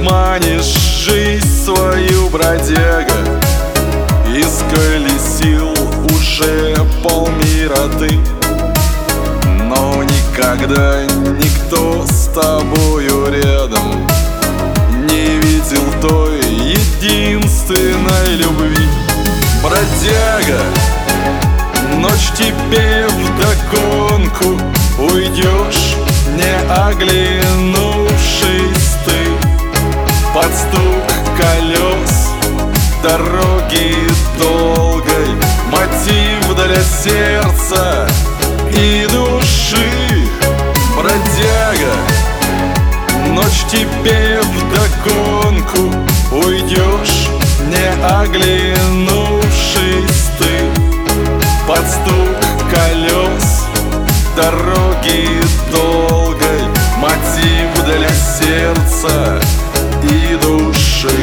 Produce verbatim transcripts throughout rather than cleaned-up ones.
манишь жизнь свою, бродяга. Исколесил уже полмира ты, но никогда никто с тобою рядом не видел той единственной любви. Бродяга, ночь тебе вдогонку, уйдешь, не оглянувшись ты. Под стук колес дороги долгой, мотив для сердца и души. Бродяга, ночь тебе вдогонку, уйдешь, не оглянувшись ты. Под стук колес дороги долгой, мотив для сердца и души.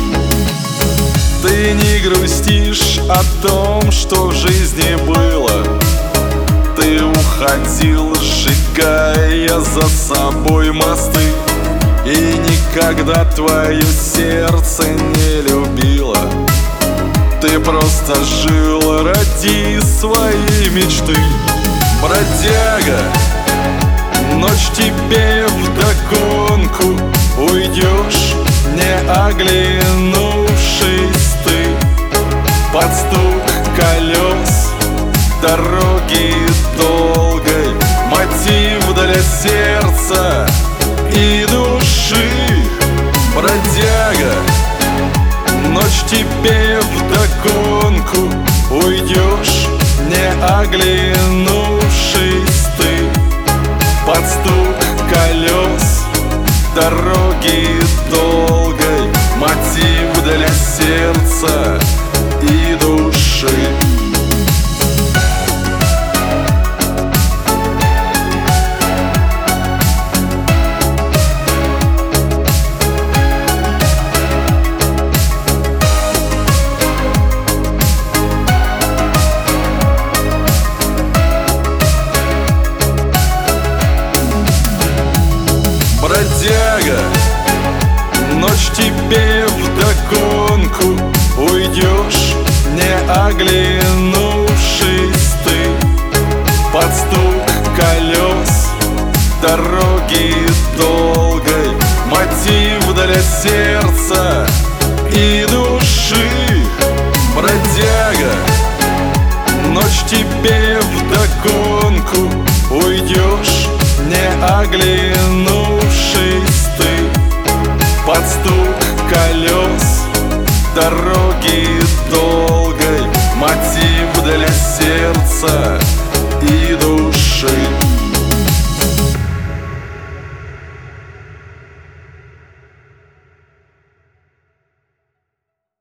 Ты не грустишь о том, что в жизни было. Ты уходил, сжигая за собой мосты, и никогда твое сердце не любило. Ты просто жил ради своей мечты. Бродяга, ночь тебе вдогонку, уйдешь, не оглянувшись ты. Под стук колес дороги долгой, мотив для сердца и души. Бродяга, ночь тебе вдогонку, уйдешь, не оглянувшись ты. Под стук колес дороги долгой, мотив для сердца и души. Бродяга, ночь тебе вдогонку, уйдешь, не оглянувшись ты. Под стук колес дороги долгой, мотив для сердца и души. Бродяга, ночь тебе вдогонку, уйдешь, не оглянувшись ты. Под стук колес дороги долгой, мотив для сердца